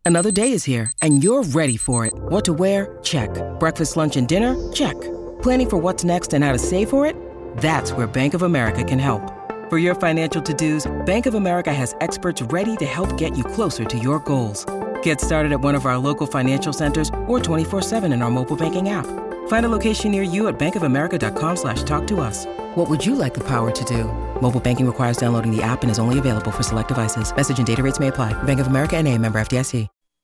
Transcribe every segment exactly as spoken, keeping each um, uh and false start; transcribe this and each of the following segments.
Another day is here, and you're ready for it. What to wear? Check. Breakfast, lunch, and dinner? Check. Planning for what's next and how to save for it? That's where Bank of America can help. For your financial to-dos, Bank of America has experts ready to help get you closer to your goals. Get started at one of our local financial centers or twenty-four seven in our mobile banking app. Find a location near you at bankofamerica.com slash talk to us. What would you like the power to do? Mobile banking requires downloading the app and is only available for select devices. Message and data rates may apply. Bank of America N A, member F D I C.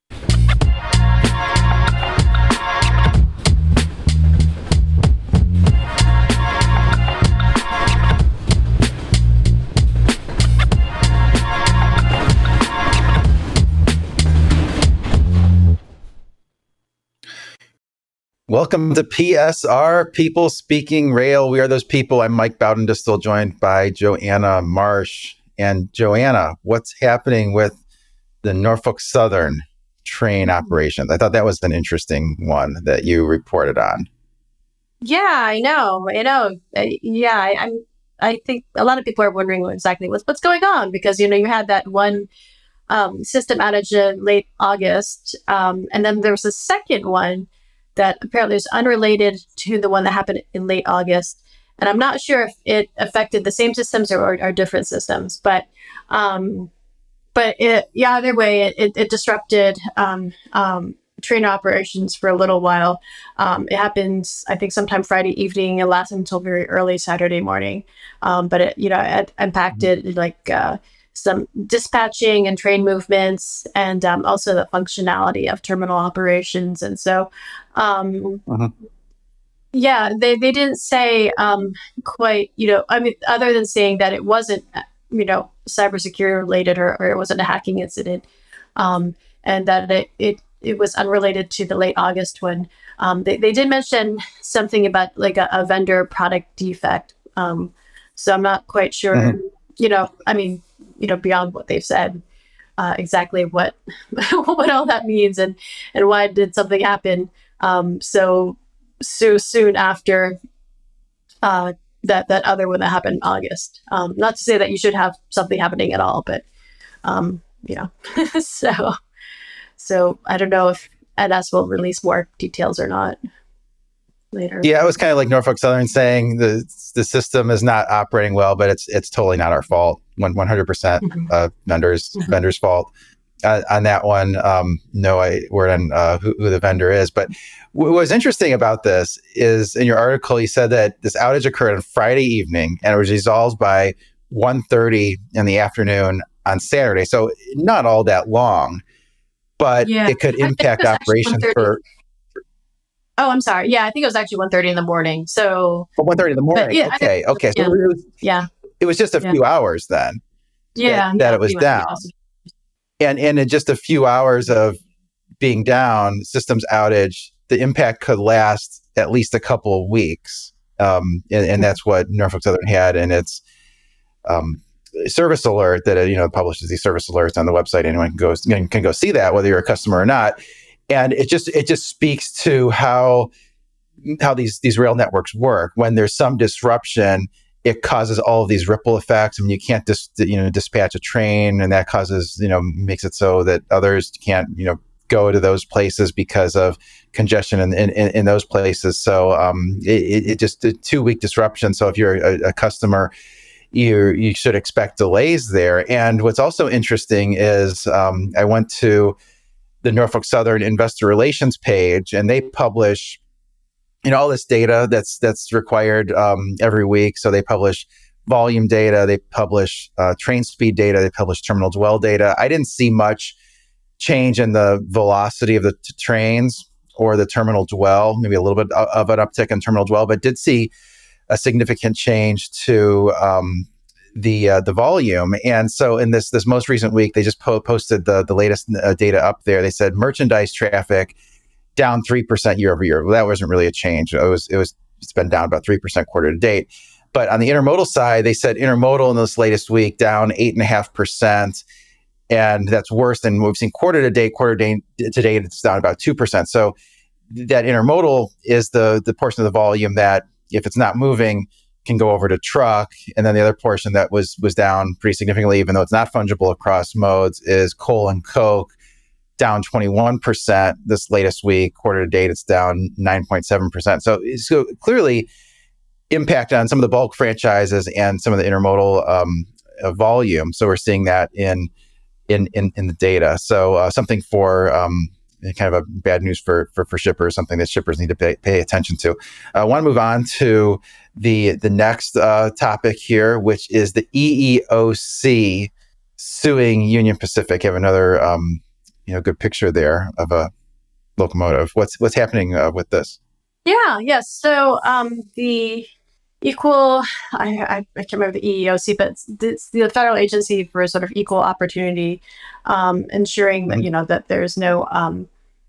Welcome to P S R, People Speaking Rail. We are those people. I'm Mike Bowden, just still joined by Joanna Marsh. And Joanna, what's happening with the Norfolk Southern train operations? I thought that was an interesting one that you reported on. Yeah, I know. I know. Uh, yeah, I, I'm. I think a lot of people are wondering what exactly what's what's going on because you know you had that one um, system outage in late August, um, and then there was a second one that apparently is unrelated to the one that happened in late August. And I'm not sure if it affected the same systems or, or, or different systems, but um, but it, yeah, either way, it, it, it disrupted um, um, train operations for a little while. Um, it happened, I think, sometime Friday evening and lasted until very early Saturday morning. Um, but it, you know, it impacted like uh, some dispatching and train movements, and um, also the functionality of terminal operations. And so, um, uh-huh. yeah, they, they didn't say um, quite, you know, I mean, other than saying that it wasn't, you know, cybersecurity related or, or it wasn't a hacking incident, um, and that it, it, it was unrelated to the late August one. Um, they, they did mention something about like a, a vendor product defect. Um, so I'm not quite sure, uh-huh. you know, I mean, you know, beyond what they've said, uh, exactly what what all that means and, and why did something happen um, so so soon after uh, that that other one that happened in August. Um, not to say that you should have something happening at all, but um, you know, so so I don't know if N S will release more details or not later. Yeah, it was kind of like Norfolk Southern saying the the system is not operating well, but it's it's totally not our fault. one hundred percent mm-hmm. uh, vendors mm-hmm. vendors fault uh, on that one. Um, no I, word on uh, who, who the vendor is. But what was interesting about this is in your article, you said that this outage occurred on Friday evening and it was resolved by one thirty in the afternoon on Saturday. So not all that long, but yeah. it could impact it operations for... Oh, I'm sorry. Yeah, I think it was actually one thirty in the morning. So... Oh, one thirty in the morning. Yeah, okay, think, okay. Yeah. So it was, yeah. It was just a yeah. few hours then yeah, that, that it was down. And, and in just a few hours of being down, systems outage, the impact could last at least a couple of weeks. Um, and, and that's what Norfolk Southern had in its um, service alert that, it, you know, publishes these service alerts on the website. Anyone can go, can, can go see that, whether you're a customer or not. And it just it just speaks to how how these these rail networks work. When there's some disruption, it causes all of these ripple effects. I mean, you can't dis, you know dispatch a train, and that causes you know makes it so that others can't you know go to those places because of congestion in in, in those places. So um, it, it just a two week disruption. So if you're a, a customer, you you should expect delays there. And what's also interesting is um, I went to the Norfolk Southern Investor Relations page, and they publish, you know, all this data that's that's required um, every week. So they publish volume data, they publish uh, train speed data, they publish terminal dwell data. I didn't see much change in the velocity of the t- trains or the terminal dwell, maybe a little bit of an uptick in terminal dwell, but did see a significant change to um, the uh, the volume. And so in this this most recent week, they just po- posted the the latest uh, data up there. They said merchandise traffic down three percent year over year. Well, that wasn't really a change. It was it was it's been down about three percent quarter to date. But on the intermodal side, they said intermodal in this latest week down eight and a half percent, and that's worse than what we've seen quarter to date. Quarter to date, it's down about two percent. So that intermodal is the the portion of the volume that, if it's not moving, can go over to truck. And then the other portion that was was down pretty significantly, even though it's not fungible across modes, is coal and coke, down twenty-one percent this latest week. Quarter to date, it's down nine point seven percent. So, so clearly impact on some of the bulk franchises and some of the intermodal um, uh, volume. So we're seeing that in in in, in the data. So uh, something for um, kind of a bad news for, for for shippers, something that shippers need to pay, pay attention to. I want to move on to the the next uh, topic here, which is the E E O C suing Union Pacific. I have another um, you know good picture there of a locomotive. What's what's happening uh, with this? Yeah, yes. So um, the equal, I, I, I can't remember the E E O C, but it's, it's the federal agency for sort of equal opportunity, um, ensuring that, you know, that there's no, um,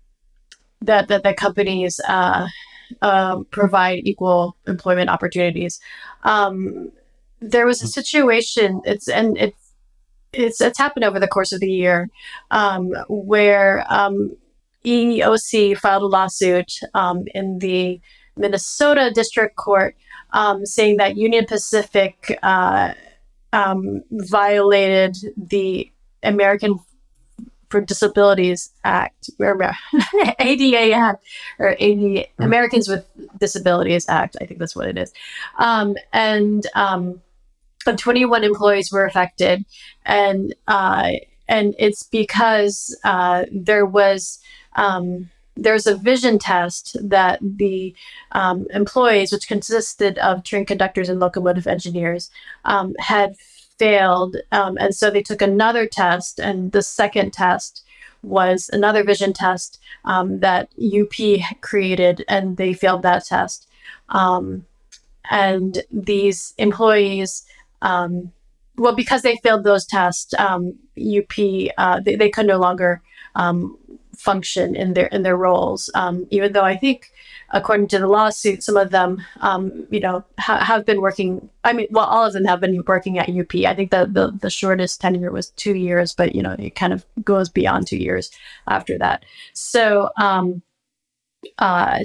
that, that, that companies uh, uh, provide equal employment opportunities. Um, there was a situation, it's, and it's, it's, it's happened over the course of the year, um, where um, E E O C filed a lawsuit um, in the Minnesota District Court um, saying that Union Pacific uh, um, violated the American for Disabilities Act, or A D A Act, or A D A, Americans with Disabilities Act. I think that's what it is. Um, and um, twenty-one employees were affected, and uh, and it's because uh, there was um, there's a vision test that the um, employees, which consisted of train conductors and locomotive engineers, um, had failed, um, and so they took another test, and the second test was another vision test um, that U P created, and they failed that test. Um, and these employees, um, well, because they failed those tests, um, U P uh, they, they could no longer um, function in their in their roles. Um, even though I think, according to the lawsuit, some of them, um, you know, ha- have been working. I mean, well, all of them have been working at U P. I think the, the the shortest tenure was two years, but you know, it kind of goes beyond two years after that. So, um, uh,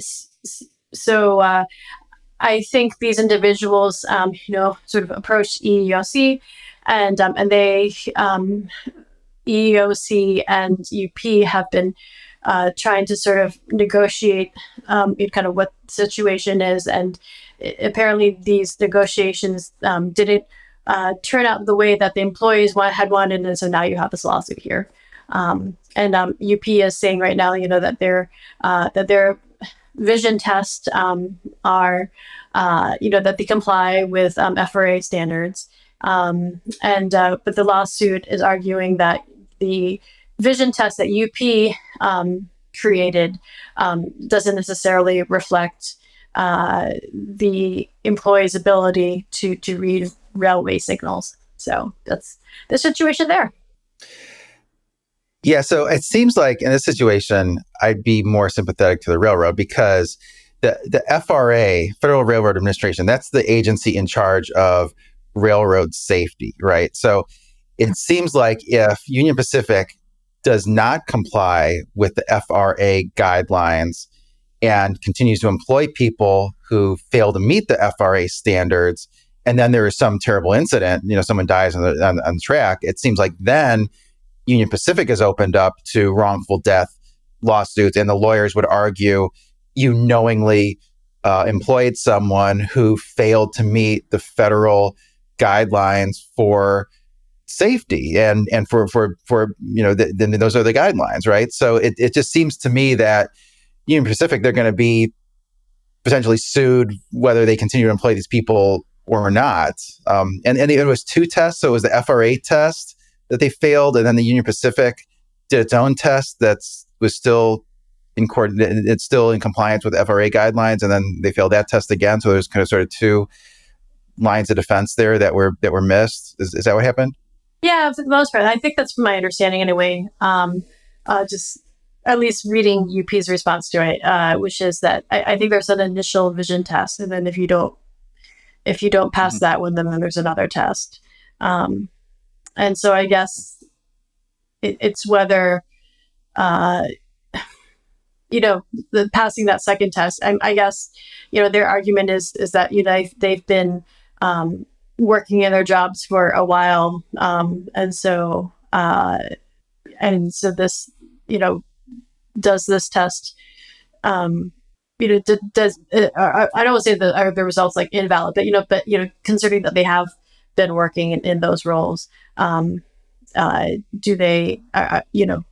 so. Uh, I think these individuals, um, you know, sort of approached E E O C, and um, and they, um, E E O C and U P have been uh, trying to sort of negotiate um, kind of what the situation is, and apparently these negotiations um, didn't uh, turn out the way that the employees want, had wanted, and so now you have this lawsuit here. Um, and um, U P is saying right now, you know, that they're uh, that they're vision tests um, are, uh, you know, that they comply with um, F R A standards. Um, and, uh, but the lawsuit is arguing that the vision test that U P um, created um, doesn't necessarily reflect uh, the employee's ability to, to read railway signals. So that's the situation there. Yeah, so it seems like in this situation, I'd be more sympathetic to the railroad because the, the F R A, Federal Railroad Administration, that's the agency in charge of railroad safety, right? So it seems like if Union Pacific does not comply with the F R A guidelines and continues to employ people who fail to meet the F R A standards, and then there is some terrible incident, you know, someone dies on the, on, on the track, it seems like then Union Pacific is opened up to wrongful death lawsuits, and the lawyers would argue you knowingly uh, employed someone who failed to meet the federal guidelines for safety, and and for for for you know then th- those are the guidelines, right? So it it just seems to me that Union Pacific, they're going to be potentially sued whether they continue to employ these people or not. Um, and and it was two tests, so it was the F R A test that they failed, and then the Union Pacific did its own test that's was still in court. It's still in compliance with F R A guidelines, and then they failed that test again. So there's kind of sort of two lines of defense there that were that were missed. Is, is that what happened? Yeah, for the most part, I think that's my understanding anyway. Um, uh, just at least reading U P's response to it, uh, which is that I, I think there's an initial vision test, and then if you don't if you don't pass mm-hmm. that one, then there's another test. Um, And so I guess it, it's whether, uh, you know, the passing that second test. I, I guess, you know, their argument is is that, you know, they've, they've been um, working in their jobs for a while. Um, and so uh, and so this, you know, does this test, um, you know, d- does uh, I, I don't want to say that are the results like invalid, but you know, but you know, considering that they have been working in, in those roles, um, uh, do they, uh, you know,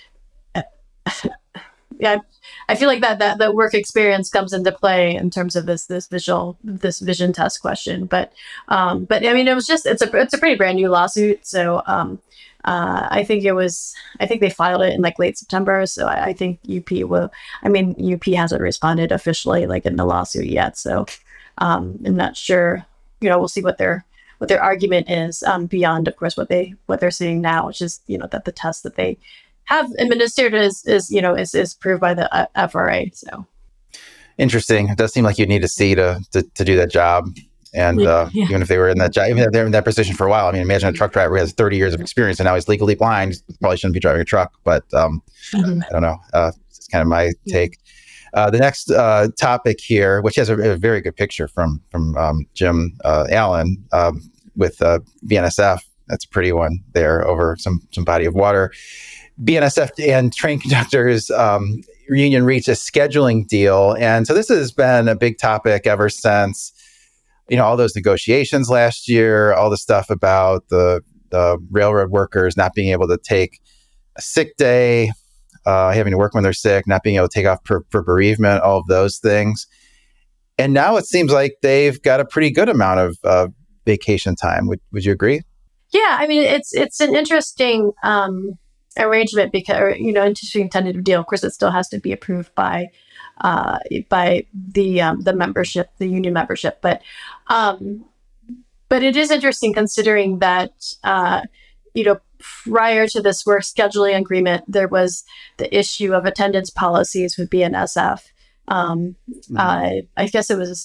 yeah, I feel like that that that work experience comes into play in terms of this this visual this vision test question. But um, but I mean, it was just it's a it's a pretty brand new lawsuit. So um, uh, I think it was I think they filed it in like late September. So I, I think U P will. I mean, U P hasn't responded officially like in the lawsuit yet. So um, I'm not sure. You know, we'll see what their what their argument is um, beyond, of course, what they what they're saying now, which is you know that the test that they have administered is, is you know, is, is approved by the F R A. So interesting. It does seem like you need a C to, to, to do that job. And uh, yeah. even if they were in that job, even if they're in that position for a while, I mean, imagine a truck driver who has thirty years of experience and now he's legally blind. He probably shouldn't be driving a truck, but um, mm-hmm. I don't know. Uh, it's kind of my take. Uh, the next uh, topic here, which has a, a very good picture from from um, Jim uh, Allen um, with uh, B N S F. That's a pretty one there over some some body of water. B N S F and train conductors um, union reached a scheduling deal. And so this has been a big topic ever since, you know, all those negotiations last year, all the stuff about the, the railroad workers not being able to take a sick day, uh, having to work when they're sick, not being able to take off for, for bereavement, all of those things. And now it seems like they've got a pretty good amount of uh, vacation time. Would, would you agree? Yeah, I mean, it's it's an interesting um arrangement because, or, you know, interesting tentative deal. Of course, it still has to be approved by uh, by the um, the membership, the union membership. But um, but it is interesting considering that uh, you know, prior to this work scheduling agreement, there was the issue of attendance policies with B N S F. Um, mm-hmm. uh, I guess it was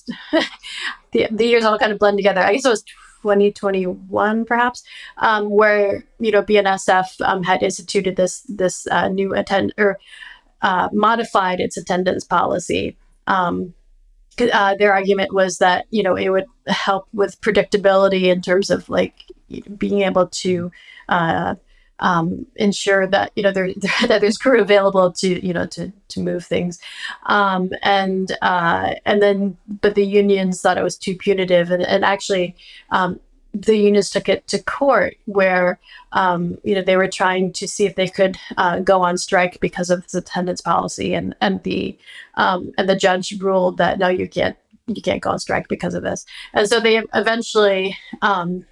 the the years all kind of blend together. I guess it was twenty twenty-one, perhaps, um, where you know B N S F um, had instituted this this uh, new attend or uh, modified its attendance policy. Um, uh, their argument was that you know it would help with predictability in terms of like being able to uh, um, ensure that you know there that there's crew available to you know to to move things, um, and uh, and then but the unions thought it was too punitive, and and actually um, the unions took it to court where um, you know they were trying to see if they could uh, go on strike because of this attendance policy, and and the um, and the judge ruled that no, you can't you can't go on strike because of this, and so they eventually um,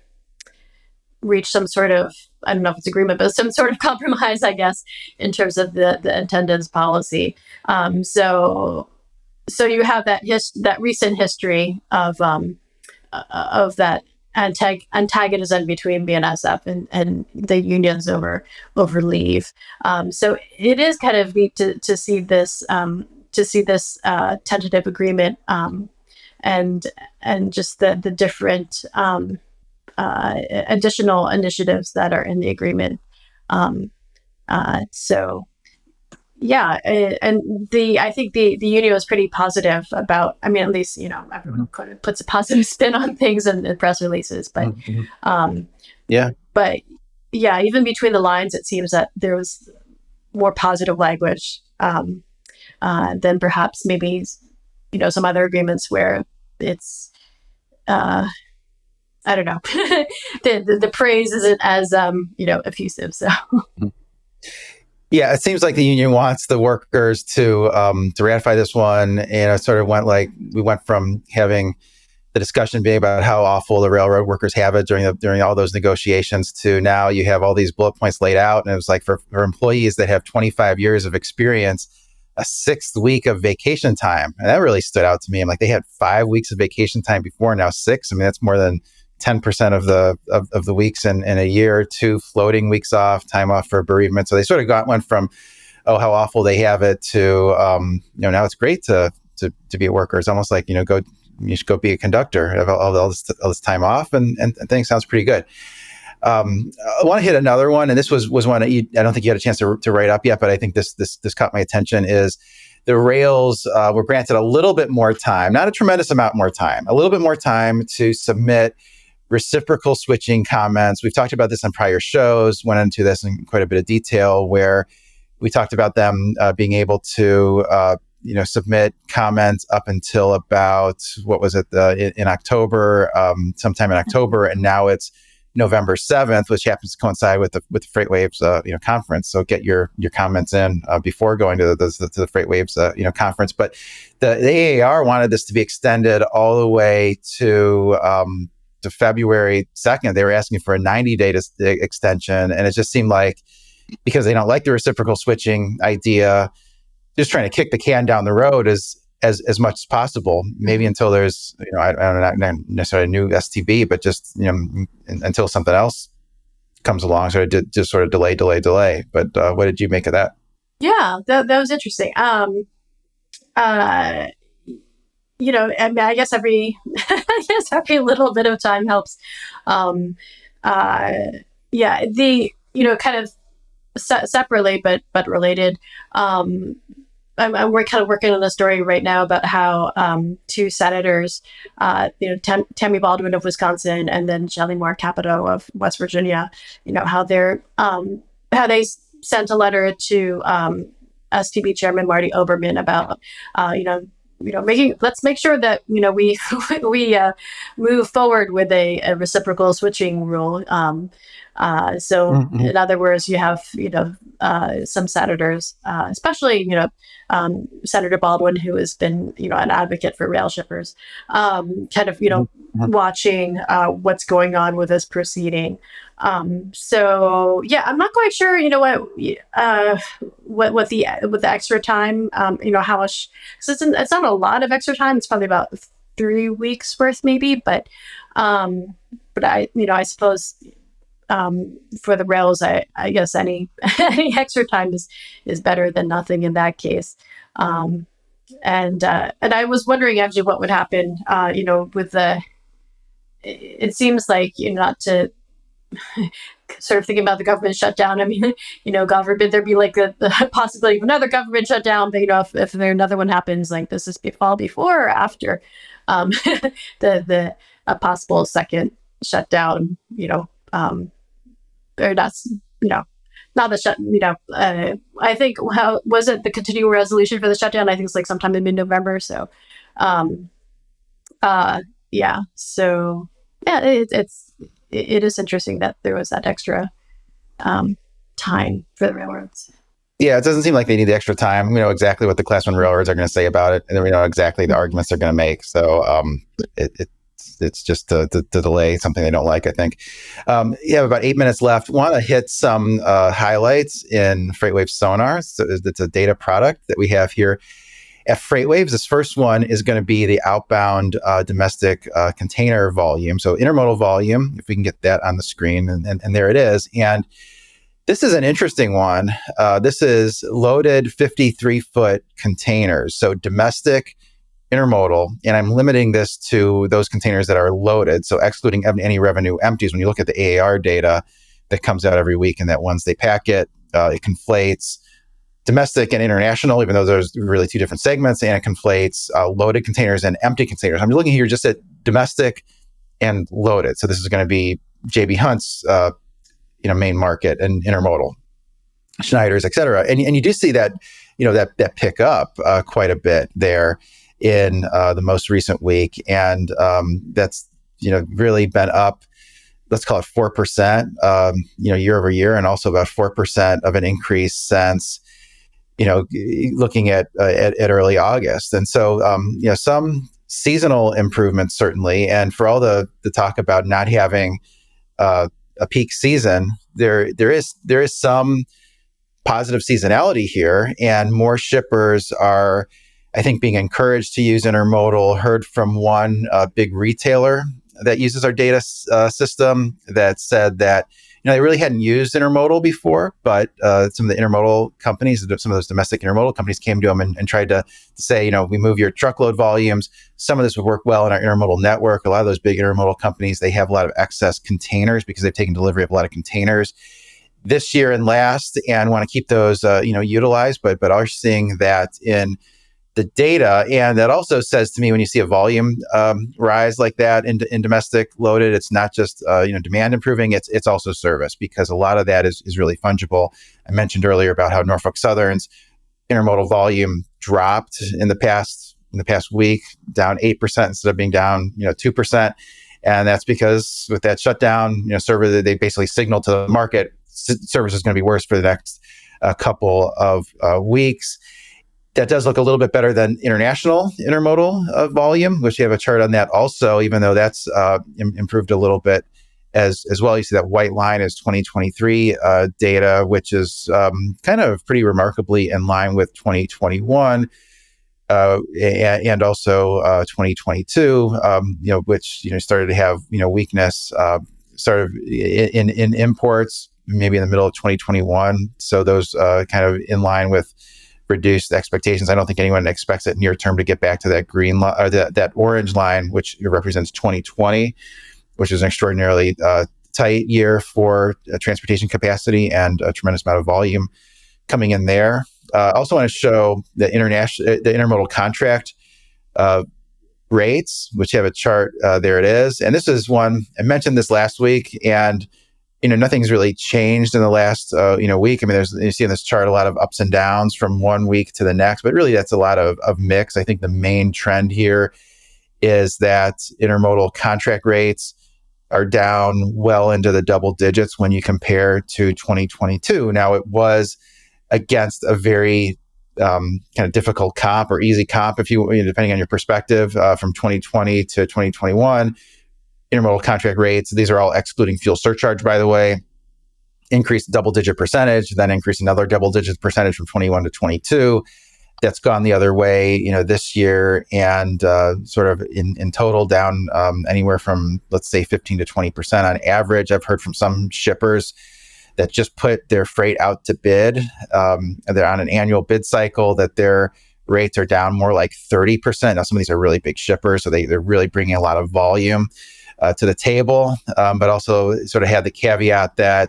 reached some sort of I don't know if it's agreement, but some sort of compromise, I guess, in terms of the, the attendance policy. Um, so, so you have that his, that recent history of um, uh, of that antag- antagonism between B N S F and, and the unions over over leave. Um, so it is kind of neat to to see this um, to see this uh, tentative agreement um, and and just the the different. Um, Uh, additional initiatives that are in the agreement. Um, uh, so, yeah, and the I think the the union was pretty positive about. I mean, at least you know everyone kind of puts a positive spin on things in, in press releases, but mm-hmm. um, yeah, but yeah, even between the lines, it seems that there was more positive language um, uh, than perhaps maybe you know some other agreements where it's. Uh, I don't know. the, the the praise isn't as um you know effusive. So yeah, it seems like the union wants the workers to um to ratify this one, and it sort of went like we went from having the discussion being about how awful the railroad workers have it during the, during all those negotiations to now you have all these bullet points laid out, and it was like for, for employees that have twenty-five years of experience, a sixth week of vacation time, and that really stood out to me. I'm like, they had five weeks of vacation time before, now six. I mean, that's more than ten percent of the of, of the weeks in, in a year, two floating weeks off, time off for bereavement. So they sort of got went from, oh, how awful they have it to, um, you know, now it's great to to to be a worker. It's almost like, you know, go you should go be a conductor, have all, all, this, all this time off, and, and, and things sounds pretty good. Um, I want to hit another one, and this was was one that you, I don't think you had a chance to, to write up yet, but I think this this this caught my attention. Is the rails uh, were granted a little bit more time, not a tremendous amount more time, a little bit more time to submit reciprocal switching comments. We've talked about this on prior shows, went into this in quite a bit of detail, where We talked about them uh, being able to, uh, you know, submit comments up until about, what was it, uh, in, in October, um, sometime in October, and now it's November seventh, which happens to coincide with the with the FreightWaves, uh, you know, conference. So get your your comments in uh, before going to the, the to the FreightWaves, uh, you know, conference. But the, the A A R wanted this to be extended all the way to um, to February second. They were asking for a ninety day dis- extension, and it just seemed like, because they don't like the reciprocal switching idea, just trying to kick the can down the road as as as much as possible, maybe until there's, you know, I, I don't know, not necessarily a new S T B, but just, you know, until something else comes along, sort of d- just sort of delay, delay, delay. But uh, what did you make of that? Yeah, that that was interesting. Um, uh, you know, I mean, I guess every, I guess every little bit of time helps. Um, uh, yeah, the, you know, kind of se- separately, but but related. Um, I'm, I'm we're kind of working on a story right now about how um, two senators, uh, you know, Tam- Tammy Baldwin of Wisconsin and then Shelley Moore Capito of West Virginia, you know, how they're um, how they s- sent a letter to um, S T B Chairman Marty Oberman about, uh, you know, you know, making let's make sure that, you know, we we uh, move forward with a, a reciprocal switching rule. Um, uh, so, Mm-hmm. in other words, you have, you know, uh, some senators, uh, especially, you know, um, Senator Baldwin, who has been, you know, an advocate for rail shippers, um, kind of, you know, Mm-hmm. watching uh, what's going on with this proceeding. Um, so, yeah, I'm not quite sure, you know, what, uh, what, what the, with the extra time, um, you know, how much, so it's, it's not a lot of extra time. It's probably about three weeks worth, maybe, but, um, but I, you know, I suppose, um, for the rails, I, I guess any any extra time is is better than nothing in that case. Um, and uh, and I was wondering actually what would happen, uh, you know, with the. It seems like, you know, not to sort of thinking about the government shutdown. I mean, you know, God forbid there be like a, the possibility of another government shutdown. But, you know, if, if there another one happens, like, does this fall before or after um, the the a possible second shutdown? You know. Um, or that's, you know, not the shut, you know, uh, I think, how was it the continuing resolution for the shutdown? I think it's like sometime in mid-November. So, um, uh, yeah. So, yeah, it, it's, it, it is interesting that there was that extra um, time for the railroads. Yeah, it doesn't seem like they need the extra time. We know exactly what the Class One railroads are going to say about it, and then we know exactly the arguments they're going to make. So um, it, it it's just to, to, to delay something they don't like, I think. Um, you have about eight minutes left. Want to hit some uh, highlights in FreightWaves Sonar. So it's a data product that we have here at FreightWaves. This first one is going to be the outbound uh, domestic uh, container volume. So intermodal volume, if we can get that on the screen, and, and, and there it is. And this is an interesting one. Uh, this is loaded fifty-three foot containers. So domestic intermodal, and I'm limiting this to those containers that are loaded, so excluding any revenue empties. When you look at the A A R data that comes out every week, and that once they pack it, uh, it conflates domestic and international, even though there's really two different segments, and it conflates uh, loaded containers and empty containers. I'm looking here just at domestic and loaded. So this is going to be J B Hunt's uh, you know, main market and intermodal, Schneider's, et cetera. And, and you do see that, you know, that that pick up uh, quite a bit there in uh, the most recent week. And um, that's, you know, really been up, let's call it four percent, um, you know, year over year, and also about four percent of an increase since, you know, looking at, uh, at, at early August. And so, um, you know, some seasonal improvements, certainly. And for all the, the talk about not having uh, a peak season, there there is there is some positive seasonality here, and more shippers are, I think, being encouraged to use intermodal. Heard from one uh, big retailer that uses our data uh, system that said that, you know, they really hadn't used intermodal before, but uh, some of the intermodal companies, some of those domestic intermodal companies came to them and, and tried to, to say, you know, we move your truckload volumes. Some of this would work well in our intermodal network. A lot of those big intermodal companies, they have a lot of excess containers because they've taken delivery of a lot of containers this year and last, and want to keep those, uh, you know, utilized. But but are seeing that in the data. And that also says to me, when you see a volume um, rise like that in, in domestic loaded, it's not just uh, you know demand improving, it's it's also service, because a lot of that is, is really fungible. I mentioned earlier about how Norfolk Southern's intermodal volume dropped in the past in the past week, down eight percent instead of being down you know two percent. And that's because with that shutdown, you know, server, they basically signaled to the market service is going to be worse for the next uh, couple of uh, weeks. That does look a little bit better than international intermodal uh, volume, which you have a chart on that also, even though that's uh, im- improved a little bit as as well. You see that white line is twenty twenty-three uh, data, which is um, kind of pretty remarkably in line with twenty twenty-one. Uh, and, and also uh, twenty twenty-two, um, you know, which you know started to have you know weakness, uh, started in in imports maybe in the middle of twenty twenty-one. So those uh, kind of in line with reduced expectations. I don't think anyone expects it near term to get back to that green line or that that orange line, which represents twenty twenty, which is an extraordinarily uh, tight year for uh, transportation capacity and a tremendous amount of volume coming in there. I uh, also want to show the international, the intermodal contract uh, rates, which have a chart. Uh, there it is, and this is one I mentioned this last week, and you know nothing's really changed in the last uh, you know week. I mean, there's you see in this chart a lot of ups and downs from one week to the next, but really that's a lot of of mix. I think the main trend here is that intermodal contract rates are down well into the double digits when you compare to twenty twenty-two. Now it was against a very um, kind of difficult comp or easy comp, if you, you know, depending on your perspective, uh, from twenty twenty to twenty twenty-one. Intermodal contract rates, these are all excluding fuel surcharge, by the way, increased double-digit percentage, then increased another double-digit percentage from twenty-one to twenty-two. That's gone the other way, you know, this year, and uh, sort of in, in total down um, anywhere from, let's say, fifteen to twenty percent on average. I've heard from some shippers that just put their freight out to bid. Um, they're on an annual bid cycle, that their rates are down more like thirty percent. Now, some of these are really big shippers, so they, they're really bringing a lot of volume uh, to the table, um, but also sort of had the caveat that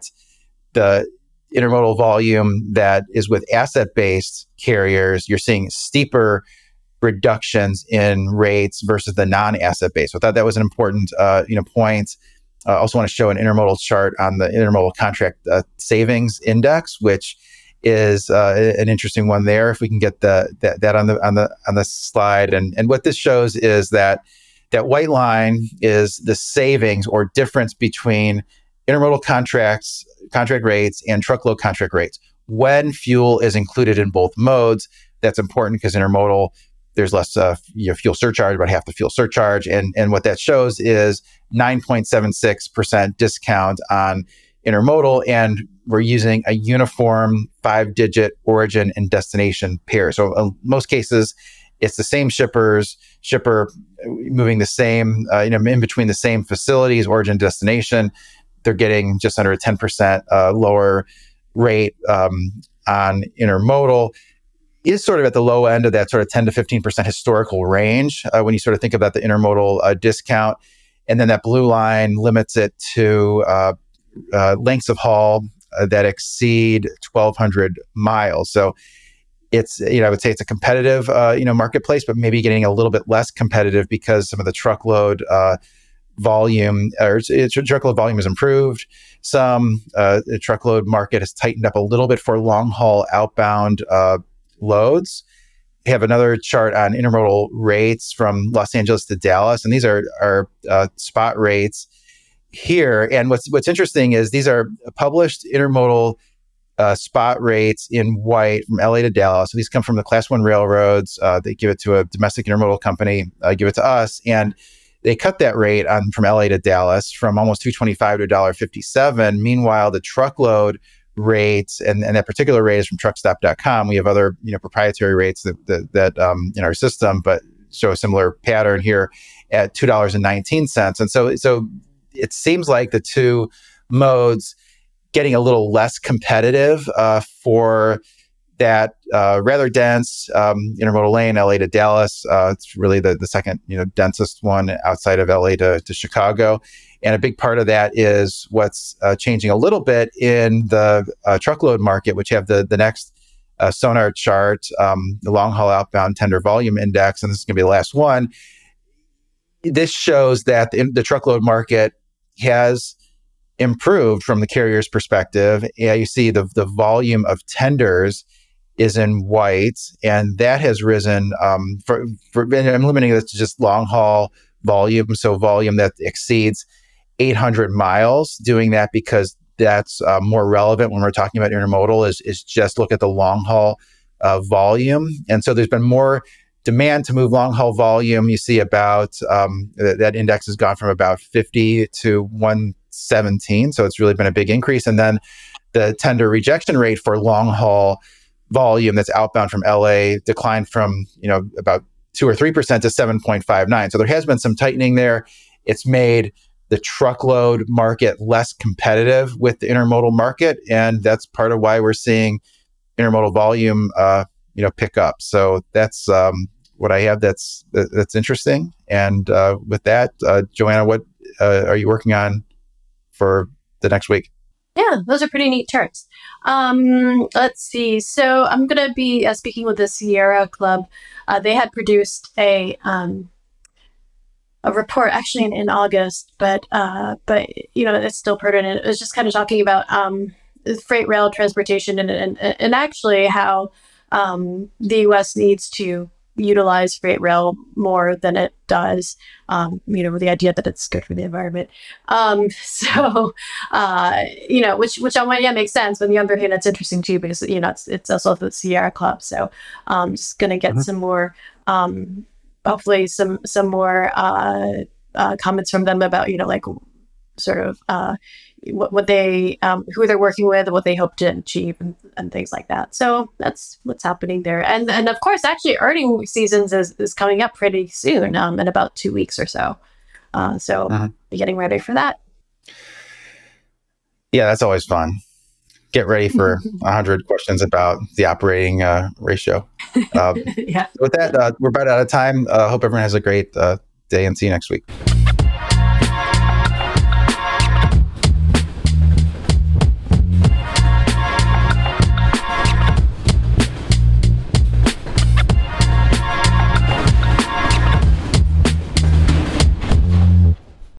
the intermodal volume that is with asset-based carriers, you're seeing steeper reductions in rates versus the non-asset-based. So I thought that was an important uh, you know, point. I uh, also want to show an intermodal chart on the intermodal contract uh, savings index, which is uh, an interesting one there. If we can get the that, that on the on the on the slide, and and what this shows is that that white line is the savings or difference between intermodal contracts contract rates and truckload contract rates when fuel is included in both modes. That's important because intermodal, there's less uh, you know, fuel surcharge, about half the fuel surcharge. And, and what that shows is nine point seven six percent discount on intermodal. And we're using a uniform five-digit origin and destination pair. So in most cases, it's the same shippers, shipper moving the same, uh, you know, in between the same facilities, origin, destination. They're getting just under a ten percent uh, lower rate um, on intermodal. Is sort of at the low end of that sort of ten to fifteen percent historical range uh, when you sort of think about the intermodal uh, discount. And then that blue line limits it to uh, uh, lengths of haul uh, that exceed twelve hundred miles. So it's, you know, I would say it's a competitive, uh, you know, marketplace, but maybe getting a little bit less competitive because some of the truckload uh, volume or truckload volume has improved. Some uh, the truckload market has tightened up a little bit for long haul outbound uh, loads. We have another chart on intermodal rates from Los Angeles to Dallas, and these are are uh, spot rates here. And what's what's interesting is these are published intermodal uh, spot rates in white from L A to Dallas. So these come from the Class One railroads. Uh, they give it to a domestic intermodal company, uh, give it to us, and they cut that rate on from L A to Dallas from almost two twenty-five to one dollar fifty-seven. Meanwhile, the truckload rates, and, and that particular rate is from truckstop dot com. We have other, you know, proprietary rates that that, that um, in our system, but show a similar pattern here at two dollars and nineteen cents. And so, so it seems like the two modes getting a little less competitive uh, for that uh, rather dense um, intermodal lane, L A to Dallas. Uh, it's really the, the second, you know, densest one outside of L A to, to Chicago. And a big part of that is what's uh, changing a little bit in the uh, truckload market, which have the, the next uh, Sonar chart, um, the long haul outbound tender volume index, and this is going to be the last one. This shows that the, the truckload market has improved from the carrier's perspective. Yeah, you see the the volume of tenders is in white, and that has risen. Um, for, for I'm limiting this to just long haul volume, so volume that exceeds eight hundred miles. Doing that because that's uh, more relevant when we're talking about intermodal. Is is just look at the long haul uh, volume, and so there's been more demand to move long haul volume. You see about um, th- that index has gone from about fifty to one seventeen, so it's really been a big increase. And then the tender rejection rate for long haul volume that's outbound from L A declined from, you know, about two or three percent to seven point five nine. So there has been some tightening there. It's made the truckload market less competitive with the intermodal market, and that's part of why we're seeing intermodal volume, uh, you know, pick up. So that's um, what I have. That's that's interesting. And uh, with that, uh, Joanna, what uh, are you working on for the next week? Yeah, those are pretty neat charts. Um, let's see. So I'm going to be uh, speaking with the Sierra Club. Uh, they had produced a um, a report actually in, in August, but uh, but you know it's still pertinent. It was just kind of talking about um, freight rail transportation and and, and actually how um, the U S needs to utilize freight rail more than it does, um, you know, with the idea that it's good for the environment. Um, so, uh, you know, which, which on one hand makes sense, but on the other hand, it's interesting too, because, you know, it's, it's also the Sierra Club. So I'm um, just going to get mm-hmm. some more, um, hopefully some, some more uh, uh, comments from them about, you know, like sort of uh, what, what they, um, who they're working with, what they hope to achieve, and, and things like that. So that's what's happening there. And and of course, actually, earnings seasons is, is coming up pretty soon, um, in about two weeks or so. Uh, so uh-huh. be getting ready for that. Yeah, that's always fun. Get ready for a hundred questions about the operating uh, ratio. Uh, yeah. With that, uh, we're about out of time. I uh, hope everyone has a great uh, day, and see you next week.